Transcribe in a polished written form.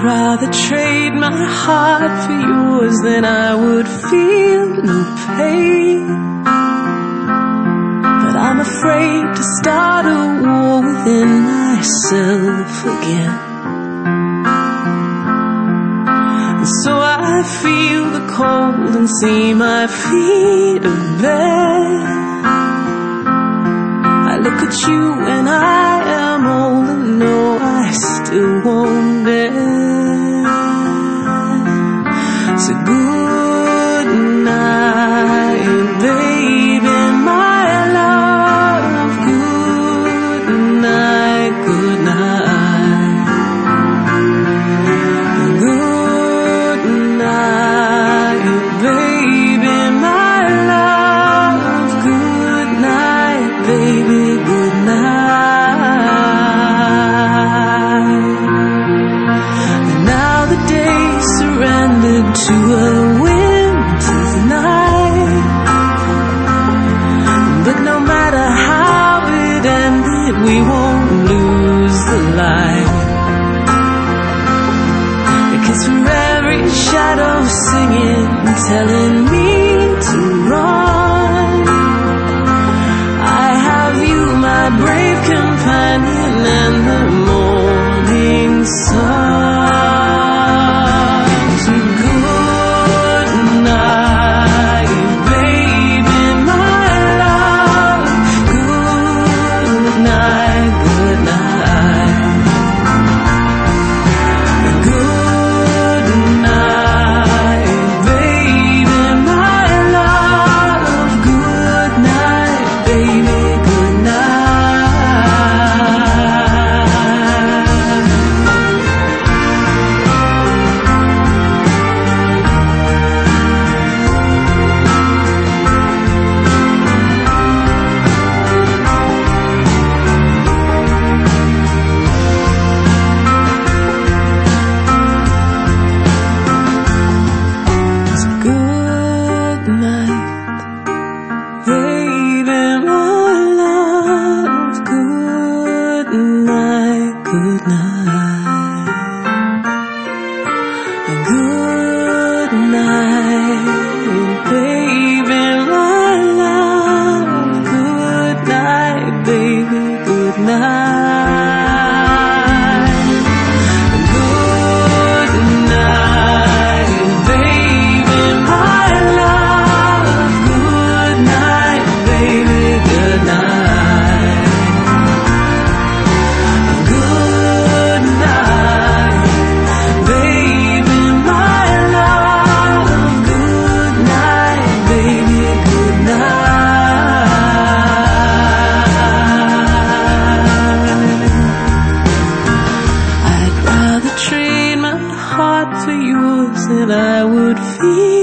rather trade my heart for yours than I would feel no pain. But I'm afraid to start a war within myself again. And so I feel the cold and see my feet are bare. I look at you and I am old and know I still won't dare. So good night, baby, my love. Good night, good night. Good night, baby, my love. Good night, baby, good night. And now the day surrendered to a winter's night. But no matter how it ended, we won't lose the light. Because for every shadow singing, telling me to run, I have you, my brave companion, and the morning sun. So good night, baby, my love. Good night, good night. Good night, baby, my love. Good night, baby, good Good night, baby, my love. Good night, good night. Good night, baby, my love. Good night, baby, good night. Good night, baby, my love. Good night, baby, good night. Good night, baby, my love. Good night, baby, good night. I'd rather trade my heart for yours than I would feel